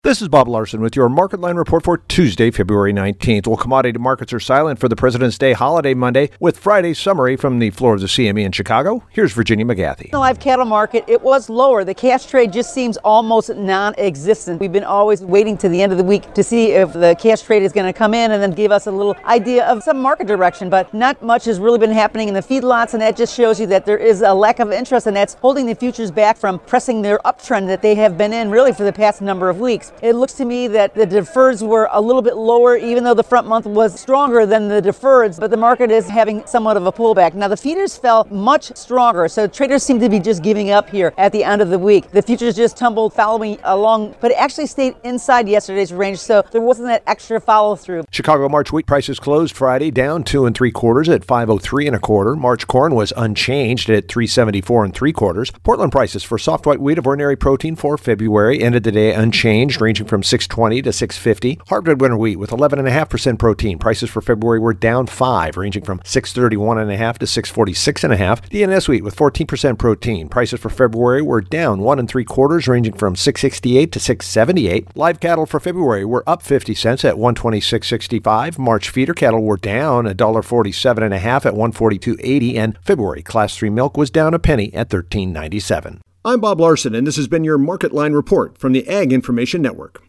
This is Bob Larson with your Market Line report for Tuesday, February 19th. Well, commodity markets are silent for the President's Day holiday Monday with Friday's summary from the floor of the CME in Chicago. Here's Virginia McGathy. The live cattle market, it was lower. The cash trade just seems almost non-existent. We've been always waiting to the end of the week to see if the cash trade is going to come in and then give us a little idea of some market direction, but not much has really been happening in the feedlots, and that just shows you that there is a lack of interest, and that's holding the futures back from pressing their uptrend that they have been in really for the past number of weeks. It looks to me that the deferreds were a little bit lower, even though the front month was stronger than the deferreds, but the market is having somewhat of a pullback. Now, the feeders fell much stronger, so traders seem to be just giving up here at the end of the week. The futures just tumbled following along, but it actually stayed inside yesterday's range, so there wasn't that extra follow-through. Chicago March wheat prices closed Friday down 2 3/4 at $5.03 1/4. March corn was unchanged at $3.74 3/4. Portland prices for soft white wheat of ordinary protein for February ended the day unchanged, ranging from $6.20 to $6.50. Hardwood winter wheat with 11.5% protein. Prices for February were down 5, ranging from $6.31 to $6.46. DNS wheat with 14% protein. Prices for February were down 1 3/4, ranging from $6.68 to $6.78. Live cattle for February were up 50 cents at $126.65. March feeder cattle were down $1.47.5 at $142.80, and February Class 3 milk was down a penny at $13.97. I'm Bob Larson, and this has been your Market Line report from the Ag Information Network.